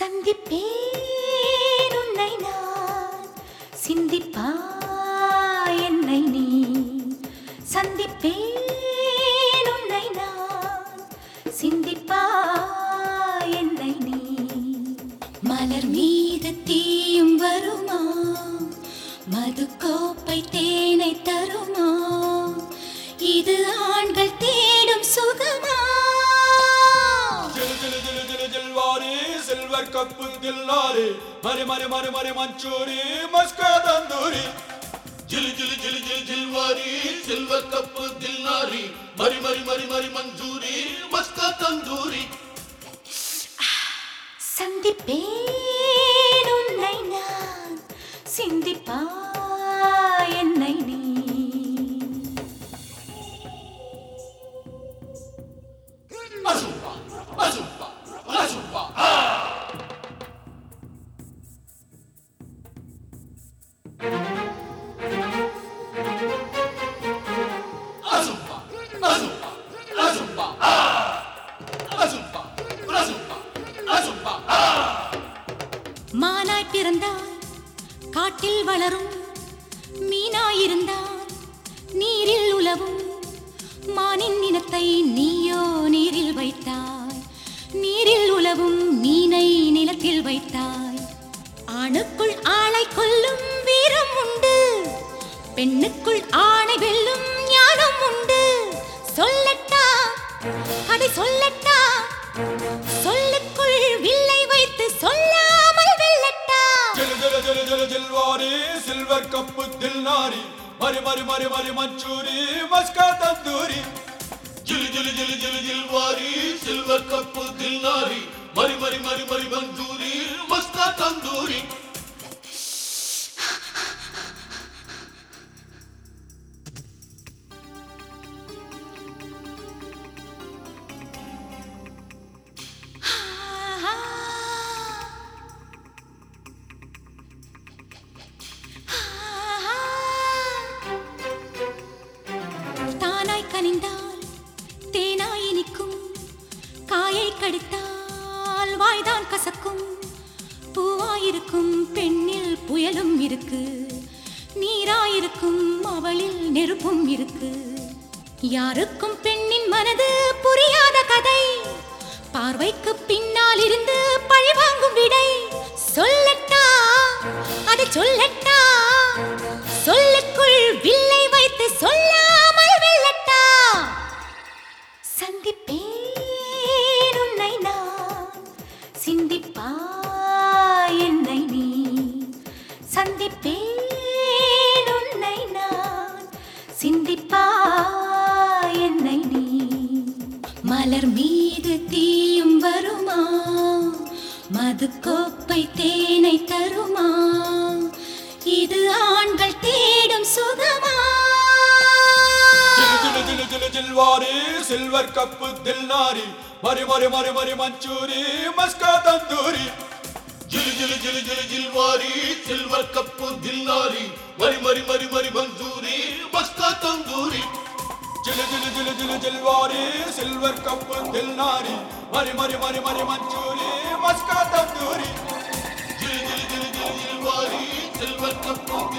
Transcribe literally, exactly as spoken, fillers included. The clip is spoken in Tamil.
சந்திப்பேன் உன்னை நான், சிந்திப்பாய் என்னை நீ. சந்திப்பேன் உன்னை நான், சிந்திப்பாய் என்னை நீ. மலர் மீது தீயும் வருமா, மது கோப்பை தேனை தருமா, இது ஆண்கள் தேடும் சுகமா? सिल्वर कप दिलनारी मरे मरे मरे मरे मंचूरी मस्का तंदूरी जिल जिल जिल जिल जिलवारी सिल्वर कप दिलनारी मरी मरी मरी मरी मंजूरी मस्का तंदूरी சந்திப்பேன் உன்னை நான், சிந்திப்பாய் என்னை நீ. अजुबा अजुबा अजुबा अजुबा अजुबा अजुबा अजुबा अजुबा अजुबा மானாய் பிறந்தாய் காட்டில் வளரும், மீனாயிருந்தால் நீரில் உலவும். மானின் இனத்தை நீயோ நீரில் வைத்தாய், நீரில் உலவும் மீனை நிலத்தில் வைத்தாய். ஆணுக்குள் ஆளை கொல்லும் வீரம் உண்டு, பெண்ணுக்குள் ஆணை வெல்லும் ஞானம் உண்டு. சொல்லட்டா அதை சொல்லட்டா, சொல்லுக்குள் வில்லை வைத்து சொல்லாமல் வெல்லட்டா. जिल जिल जिल जिल जिलवारी सिल्वर कप दिलनारी मरे मरे मरे मरे मंचूरी मस्का तंदूरी जिल जिल जिल जिल जिलवारी सिल्वर कप दिलनारी मरी मरी मरी मरी मंजूरी मस्का तंदूरी தானாய் கனிந்தால் தேனாய் இனிக்கும், காயை கடித்தால் வாய்தான் கசக்கும். பூவாயிருக்கும் பெண்ணில் புயலும் இருக்கு, நீராயிருக்கும் அவளில் நெருப்பும் இருக்கு. யாருக்கும் பெண்ணின் மனது புரியாத கதை, பார்வைக்கு பின்னால் இருந்து பழிவாங்கும் விடை. சொல்லட்டா அதை சொல்லட்டா, சொல்லுக்குள் வில்லை வைத்து சொல்லாமல் வெல்லட்டா. சந்திப்பேன் உன்னை நான், சிந்திப்பாய் என்னை நீ. சந்திப்பேன் உன்னை நான், சிந்திப்பாய் என்னை நீ. மலர் மீது தீயும் வருமா, மது கோப்பை தேனை தருமா, இது ஆண்கள் தேடும் சுகமா? जिल जिल जिल जिलवारी सिल्वर कप दिलनारी मरे मरे मरे मरे मंचूरी मस्का तंदूरी जिल जिल जिल जिल जिलवारी सिल्वर कप दिलनारी मरी मरी मरी मरी मंजूरी मस्का तंदूरी जिल जिल जिल जिल जिलवारी सिल्वर कप दिलनारी मरे मरे मरे मरे मंचूरी मस्का तंदूरी जिल जिल जिल जिल जिलवारी सिल्वर कप